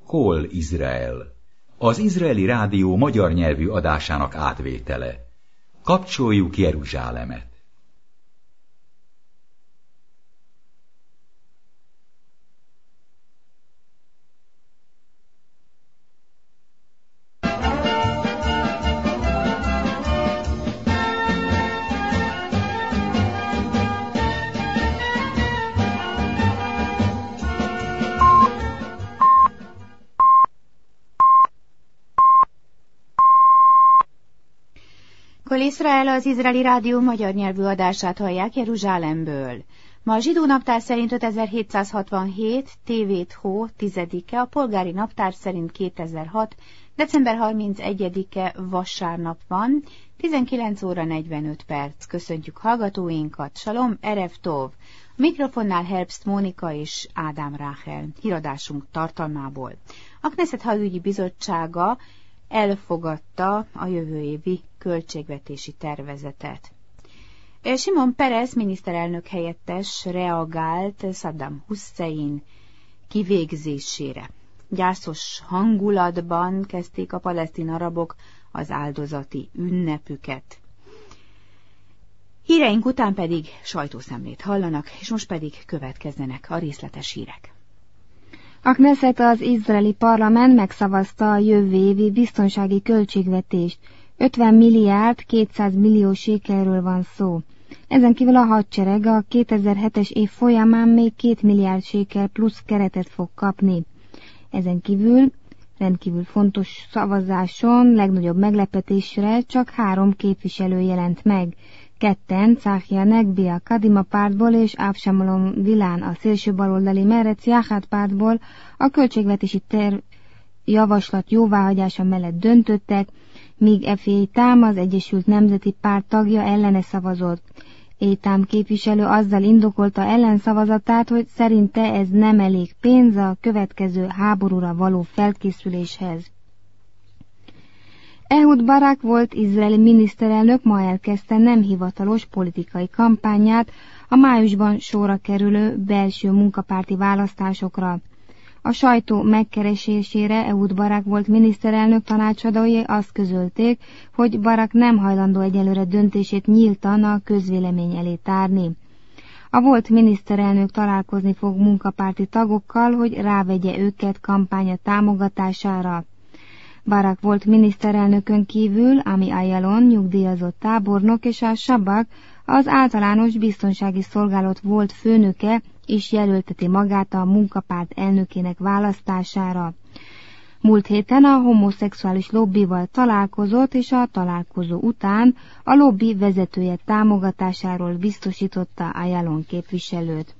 Kol Izrael, az izraeli rádió magyar nyelvű adásának átvétele. Kapcsoljuk Jeruzsálemet! Kol Izrael, az izraeli rádió magyar nyelvű adását hallják Jeruzsálemből. Ma a zsidó naptár szerint 5767, Tévét hó 10-e, a polgári naptár szerint 2006, december 31-e vasárnap van, 19 óra 45 perc. Köszöntjük hallgatóinkat, Salom, Erev Tov. A mikrofonnál Herbst Mónika és Ádám Ráhel. Híradásunk tartalmából. A Knesset Hadügyi Bizottsága elfogadta a jövő évi költségvetési tervezetet. Simon Peres miniszterelnök helyettes reagált Saddam Hussein kivégzésére. Gyászos hangulatban kezdték a palesztin arabok az áldozati ünnepüket. Híreink után pedig sajtószemlét hallanak, és most pedig következzenek a részletes hírek. A Knesset, az izraeli parlament megszavazta a jövő évi biztonsági költségvetést. 50 milliárd 200 millió sékelről van szó. Ezen kívül a hadsereg a 2007-es év folyamán még 2 milliárd sékel plusz keretet fog kapni. Ezen kívül rendkívül fontos szavazáson legnagyobb meglepetésre csak 3 képviselő jelent meg. Ketten, Cahia Negbi a Kadima pártból és Avshalom Gilán a szélső baloldali Meretz Jachad pártból a költségvetési javaslat jóváhagyása mellett döntöttek, míg Eitam, az Egyesült Nemzeti Párt tagja ellene szavazott. Eitam képviselő azzal indokolta ellenszavazatát, hogy szerinte ez nem elég pénz a következő háborúra való felkészüléshez. Ehud Barak volt izraeli miniszterelnök ma elkezdte nem hivatalos politikai kampányát a májusban sorra kerülő belső munkapárti választásokra. A sajtó megkeresésére Ehud Barak volt miniszterelnök tanácsadói azt közölték, hogy Barak nem hajlandó egyelőre döntését nyíltan a közvélemény elé tárni. A volt miniszterelnök találkozni fog munkapárti tagokkal, hogy rávegye őket kampánya támogatására. Barak volt miniszterelnökön kívül, Ami Ayalon nyugdíjazott tábornok és a Sabak, az általános biztonsági szolgálat volt főnöke, és jelölteti magát a munkapárt elnökének választására. Múlt héten a homoszexuális lobbival találkozott, és a találkozó után a lobby vezetője támogatásáról biztosította Ayalon képviselőt.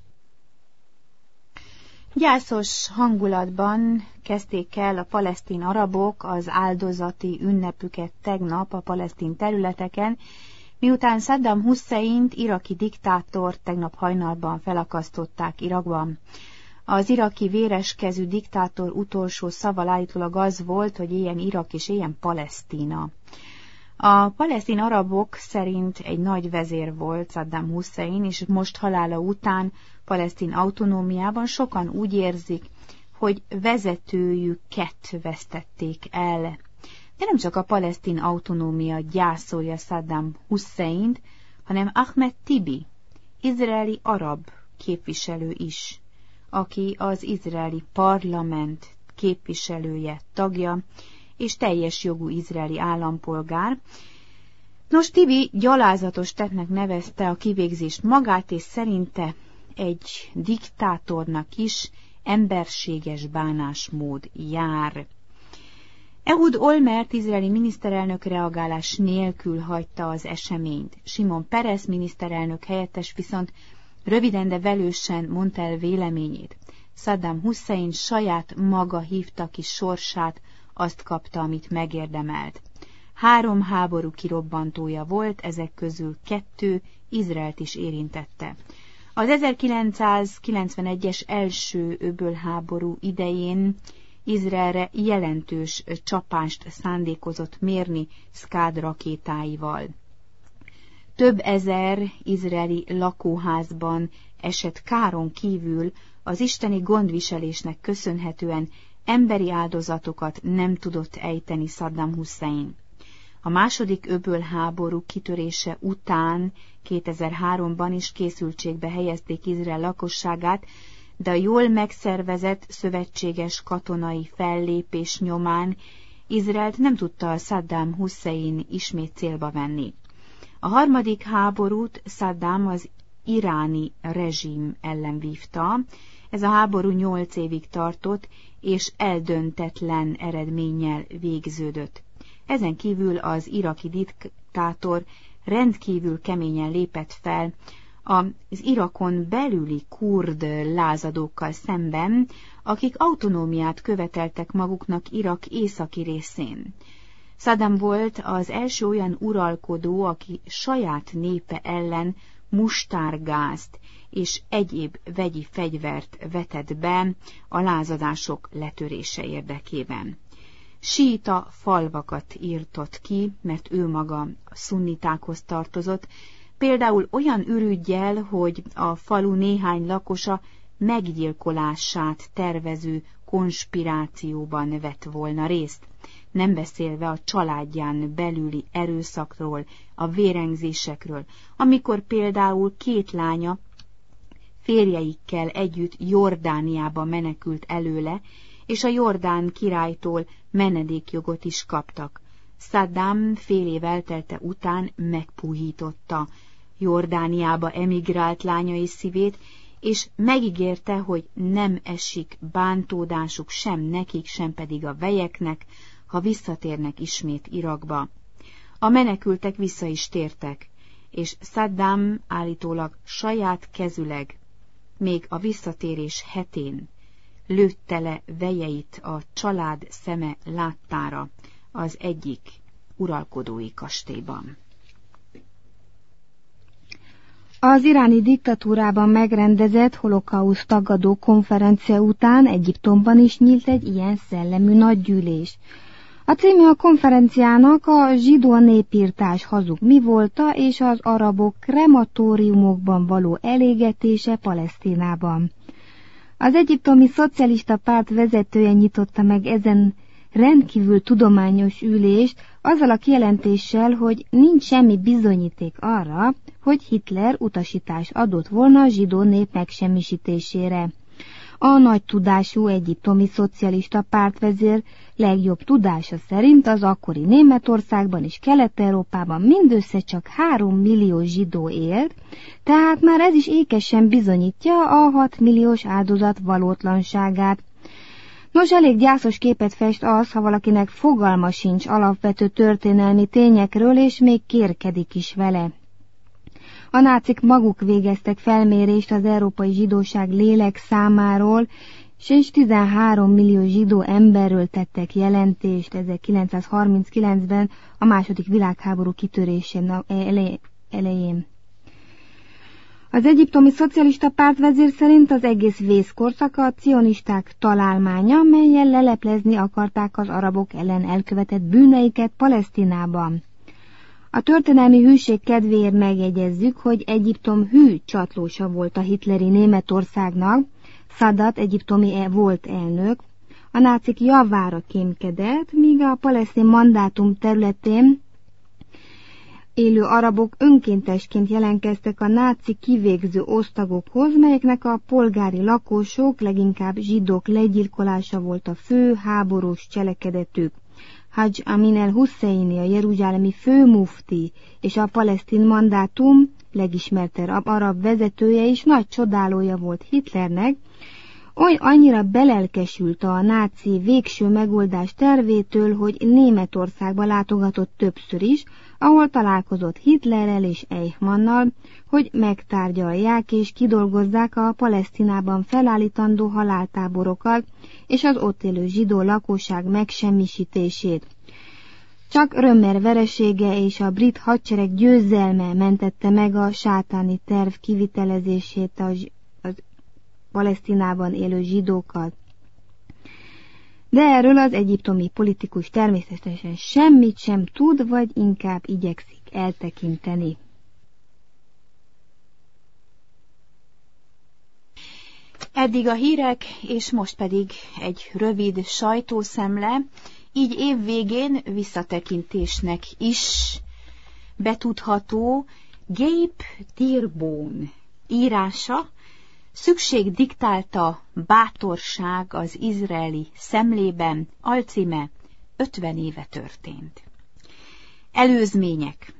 Gyászos hangulatban kezdték el a palesztin arabok az áldozati ünnepüket tegnap a palesztin területeken, miután Saddam Husseint, iraki diktátort tegnap hajnalban felakasztották Irakban. Az iraki véreskezű diktátor utolsó szava állítólag az volt, hogy éljen Irak és éljen Palesztína. A palesztin arabok szerint egy nagy vezér volt Saddam Hussein, és most halála után palesztin autonómiában sokan úgy érzik, hogy vezetőjüket vesztették el. De nem csak a palesztin autonómia gyászolja Saddam Husseint, hanem Ahmed Tibi, izraeli arab képviselő is, aki az izraeli parlament képviselője, tagja, és teljes jogú izraeli állampolgár. Nos, Tibi gyalázatos tettnek nevezte a kivégzést magát, és szerinte egy diktátornak is emberséges bánásmód jár. Ehud Olmert izraeli miniszterelnök reagálás nélkül hagyta az eseményt. Simon Peres miniszterelnök helyettes viszont röviden, de velősen mondta el véleményét. Saddam Hussein saját maga hívta ki sorsát, azt kapta, amit megérdemelt. 3 háború kirobbantója volt, ezek közül 2 Izraelt is érintette. Az 1991-es első öbölháború idején Izraelre jelentős csapást szándékozott mérni Scad rakétáival. Több ezer izraeli lakóházban esett káron kívül az isteni gondviselésnek köszönhetően emberi áldozatokat nem tudott ejteni Saddam Hussein. A második öbölháború kitörése után 2003-ban is készültségbe helyezték Izrael lakosságát, de a jól megszervezett szövetséges katonai fellépés nyomán Izraelt nem tudta Saddam Hussein ismét célba venni. A harmadik háborút Saddam az iráni rezsim ellen vívta. Ez a háború 8 évig tartott, és eldöntetlen eredménnyel végződött. Ezen kívül az iraki diktátor rendkívül keményen lépett fel az Irakon belüli kurd lázadókkal szemben, akik autonómiát követeltek maguknak Irak északi részén. Saddam volt az első olyan uralkodó, aki saját népe ellen mustárgázt és egyéb vegyi fegyvert vetett be a lázadások letörése érdekében. Síita falvakat írtott ki, mert ő maga a szunnitákhoz tartozott, például olyan ürüggyel, hogy a falu néhány lakosa meggyilkolását tervező konspirációban vett volna részt, nem beszélve a családján belüli erőszakról, a vérengzésekről, amikor például 2 lánya férjeikkel együtt Jordániába menekült előle, és a Jordán királytól menedékjogot is kaptak. Saddam fél év eltelte után megpuhította Jordániába emigrált lányai szívét, és megígérte, hogy nem esik bántódásuk sem nekik, sem pedig a vejeknek, ha visszatérnek ismét Irakba. A menekültek vissza is tértek, és Saddam állítólag saját kezüleg, még a visszatérés hetén lőtte le vejeit a család szeme láttára az egyik uralkodói kastélyban. Az iráni diktatúrában megrendezett holokauszt tagadó konferencia után Egyiptomban is nyílt egy ilyen szellemű nagygyűlés. A címe a konferenciának a zsidó népirtás hazug mivolta és az arabok krematóriumokban való elégetése Palesztinában. Az egyiptomi szocialista párt vezetője nyitotta meg ezen rendkívül tudományos ülést azzal a kijelentéssel, hogy nincs semmi bizonyíték arra, hogy Hitler utasítást adott volna a zsidó nép megsemmisítésére. A nagy tudású egyiptomi szocialista pártvezér legjobb tudása szerint az akkori Németországban és Kelet-Európában mindössze csak 3 millió zsidó élt, tehát már ez is ékesen bizonyítja a 6 milliós áldozat valótlanságát. Nos, elég gyászos képet fest az, ha valakinek fogalma sincs alapvető történelmi tényekről, és még kérkedik is vele. A nácik maguk végeztek felmérést az európai zsidóság lélek számáról, és 13 millió zsidó emberről tettek jelentést 1939-ben a II. Világháború kitörése elején. Az egyiptomi szocialista pártvezér szerint az egész vészkorszak a cionisták találmánya, mellyel leleplezni akarták az arabok ellen elkövetett bűneiket Palesztinában. A történelmi hűség kedvéért megjegyezzük, hogy Egyiptom hű csatlósa volt a hitleri Németországnak, Szadat egyiptomi volt elnök, a nácik javára kémkedett, míg a palesztin mandátum területén élő arabok önkéntesként jelentkeztek a náci kivégző osztagokhoz, melyeknek a polgári lakosok, leginkább zsidók legyilkolása volt a fő háborús cselekedetük. Hajj Amin el-Husseini, a jeruzsálemi főmufti és a palesztin mandátum legismertebb arab vezetője is nagy csodálója volt Hitlernek, oly annyira belelkesült a náci végső megoldás tervétől, hogy Németországba látogatott többször is, ahol találkozott Hitlerrel és Eichmannnal, hogy megtárgyalják és kidolgozzák a Palesztinában felállítandó haláltáborokat és az ott élő zsidó lakosság megsemmisítését. Csak Römer veresége és a brit hadsereg győzelme mentette meg a sátáni terv kivitelezését az Palesztinában élő zsidókat. De erről az egyiptomi politikus természetesen semmit sem tud, vagy inkább igyekszik Eddig a hírek, és most pedig egy rövid sajtószemle, így évvégén visszatekintésnek is betudható Gabe Dearborn írása, Szükség diktálta bátorság az izraeli szemlében, alcíme 50 éve történt. Előzmények.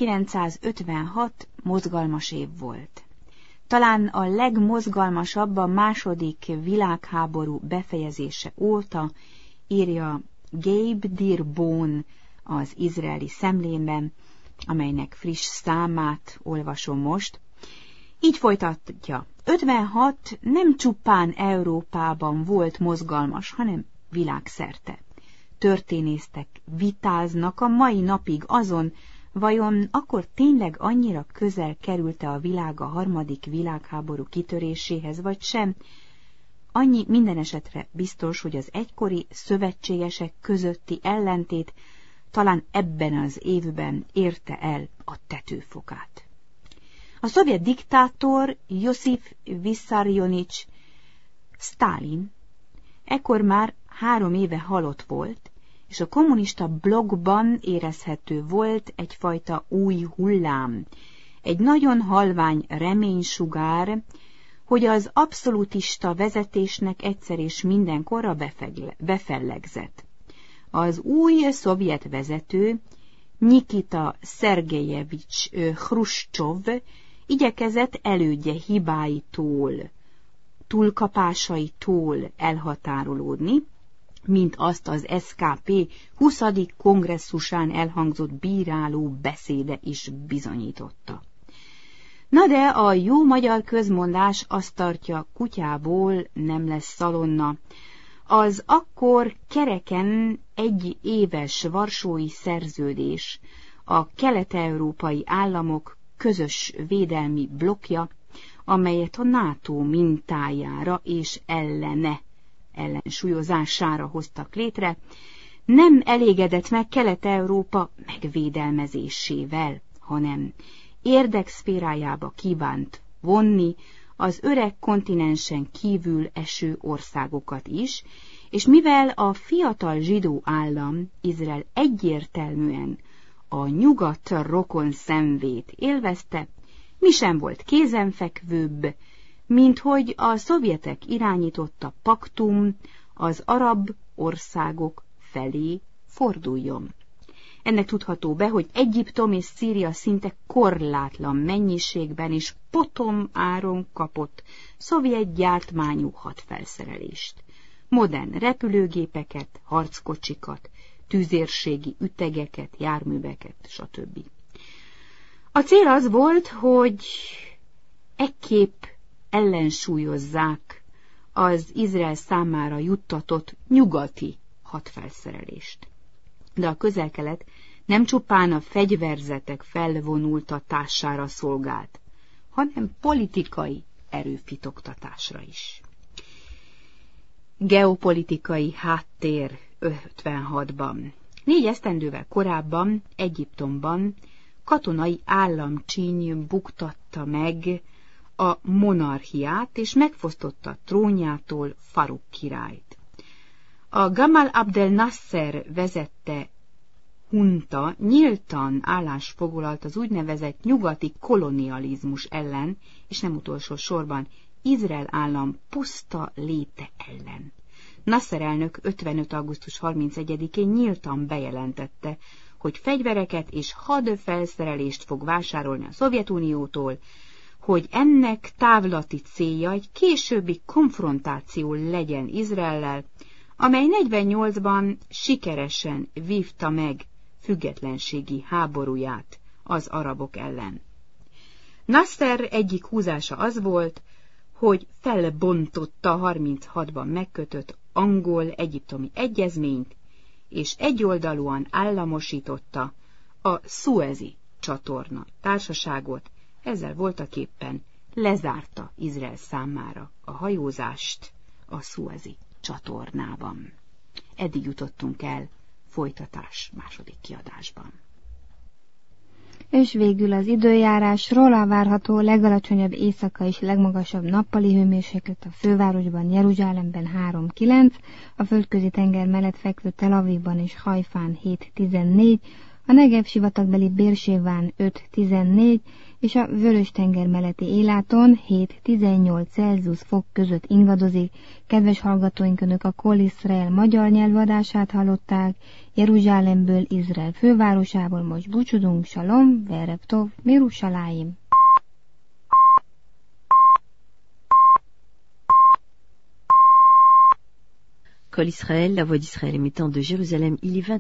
1956 mozgalmas év volt. Talán a legmozgalmasabb a második világháború befejezése óta, írja Gabe Dearborn az izraeli szemlében, amelynek friss számát olvasom most. Így folytatja. 56 nem csupán Európában volt mozgalmas, hanem világszerte. Történészek vitáznak a mai napig azon, vajon akkor tényleg annyira közel került-e a világ a harmadik világháború kitöréséhez, vagy sem. Annyi minden esetre biztos, hogy az egykori szövetségesek közötti ellentét talán ebben az évben érte el a tetőfokát. A szovjet diktátor Josif Vissarionovics Sztálin ekkor már 3 éve halott volt, és a kommunista blokkban érezhető volt egyfajta új hullám, egy nagyon halvány reménysugár, hogy az abszolutista vezetésnek egyszer és mindenkorra befellegzett. Az új szovjet vezető, Nikita Szergejevics Hruscsov igyekezett elődje hibáitól, túlkapásaitól elhatárolódni, mint azt az SKP 20. kongresszusán elhangzott bíráló beszéde is bizonyította. Na de a jó magyar közmondás azt tartja, kutyából nem lesz szalonna. Az akkor kereken 1 éves varsói szerződés, a kelet-európai államok közös védelmi blokkja, amelyet a NATO mintájára és ellensúlyozására hoztak létre, nem elégedett meg Kelet-Európa megvédelmezésével, hanem érdekszférájába kívánt vonni az öreg kontinensen kívül eső országokat is, és mivel a fiatal zsidó állam, Izrael egyértelműen a nyugat rokon szenvét élvezte, mi sem volt kézenfekvőbb, mint hogy a szovjetek irányította paktum az arab országok felé forduljon. Ennek tudható be, hogy Egyiptom és Szíria szinte korlátlan mennyiségben és potom áron kapott szovjet gyártmányú hadfelszerelést, modern repülőgépeket, harckocsikat, tüzérségi ütegeket, járműveket, stb. A cél az volt, hogy ekképp ellensúlyozzák az Izrael számára juttatott nyugati hadfelszerelést. De a Közel-Kelet nem csupán a fegyverzetek felvonultatására szolgált, hanem politikai erőfitoktatásra is. Geopolitikai háttér 56-ban. 4 esztendővel korábban Egyiptomban katonai államcsíny buktatta meg a monarchiát, és megfosztotta trónjától Faruk királyt. A Gamal Abdel Nasser vezette hunta nyíltan állásfoglalt az úgynevezett nyugati kolonializmus ellen, és nem utolsó sorban Izrael állam puszta léte ellen. Nasser elnök 55. augusztus 31-én nyíltan bejelentette, hogy fegyvereket és hadfelszerelést fog vásárolni a Szovjetuniótól, hogy ennek távlati célja egy későbbi konfrontáció legyen Izraellel, amely 48-ban sikeresen vívta meg függetlenségi háborúját az arabok ellen. Nasser egyik húzása az volt, hogy felbontotta a 36-ban megkötött angol-egyiptomi egyezményt, és egyoldalúan államosította a Szuezi csatorna társaságot, ezzel voltaképpen lezárta Izrael számára a hajózást a Szuezi csatornában. Eddig jutottunk el, folytatás második kiadásban. És végül az időjárásról: a várható legalacsonyabb éjszaka és legmagasabb nappali hőmérséklet a fővárosban, Jeruzsálemben 3-9, a földközi tenger mellett fekvő Tel Avivban és Hajfán 7-14, a Negev sivatagbeli Bérséván 5-14, és a Vörös-tenger melletti Éláton 7-18 Celsius fok között ingadozik. Kedves hallgatóink, Önök a Kol Israel magyar nyelvadását hallották. Jeruzsálemből, Izrael fővárosából most búcsúzunk. Shalom, Verev Tov, Mirushalayim. Kol Israël, la voix d'Israël émettant de Jérusalem, il est 20